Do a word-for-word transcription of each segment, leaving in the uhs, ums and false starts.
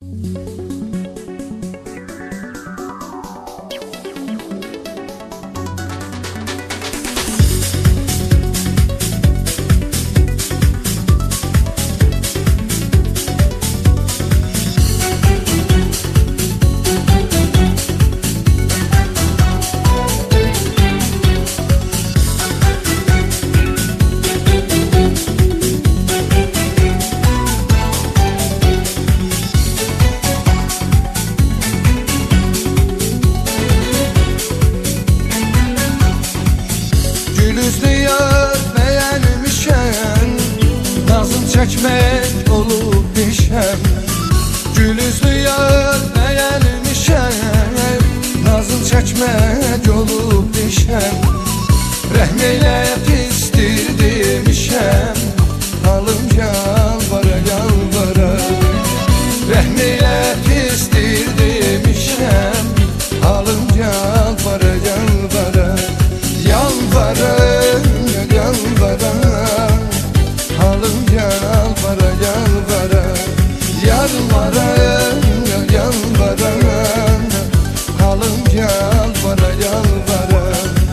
Gülüzlü yar beğenmişem, nazım çekmek olup dişem. Gülüzlü yar beğenmişem, nazım çekmek olup dişem. Rəhmeyle pistir demişem, halım yalvara yalvara. Rəhmeyle pistir demişem, halım yalvara yalvara. Yalvara, yalvara, halım yalvara, yalvara. Yalvara, yalvara, halım yalvara, yalvara.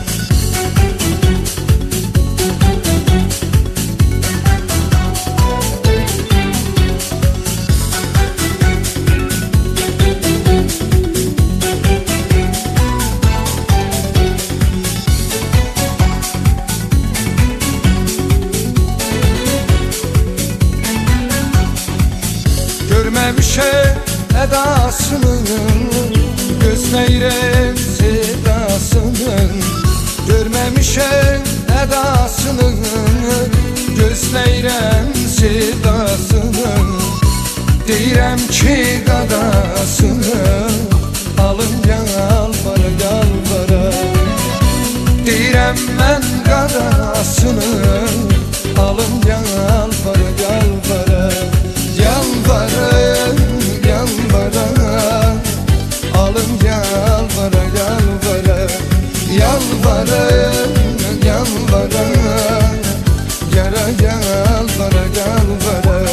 Görmemişem edasını, gözleyirem sedasını. Görmemişem edasını, gözleyirem sedasını. Deyirəm ki qadasını, alım yalvara yalvara. Deyirəm mən qadasını, alım yalvara yalvara. Yalvara, yalvara, alım yalvara, yalvara. Yalvara, yalvara, yara yalvara, yalvara.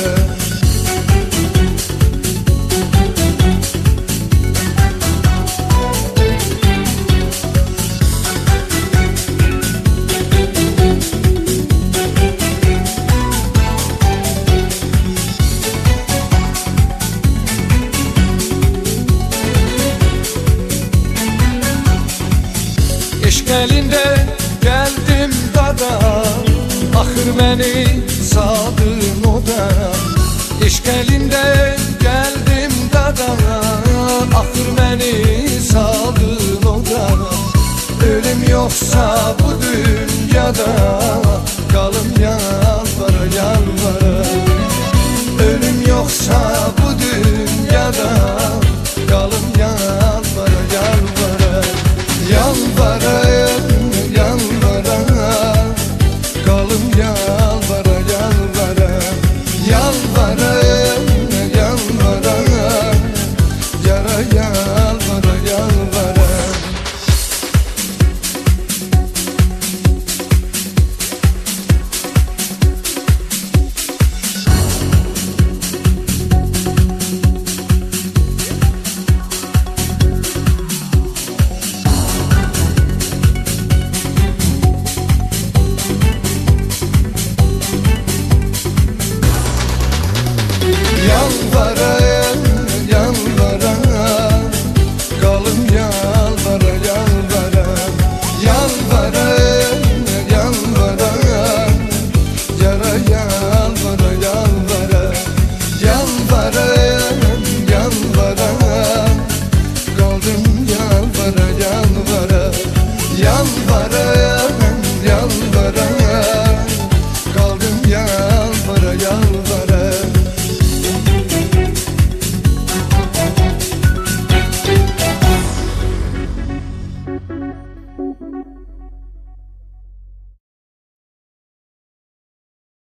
Eşq elinde geldim dada, ahır beni saldın oda. Eşq elinde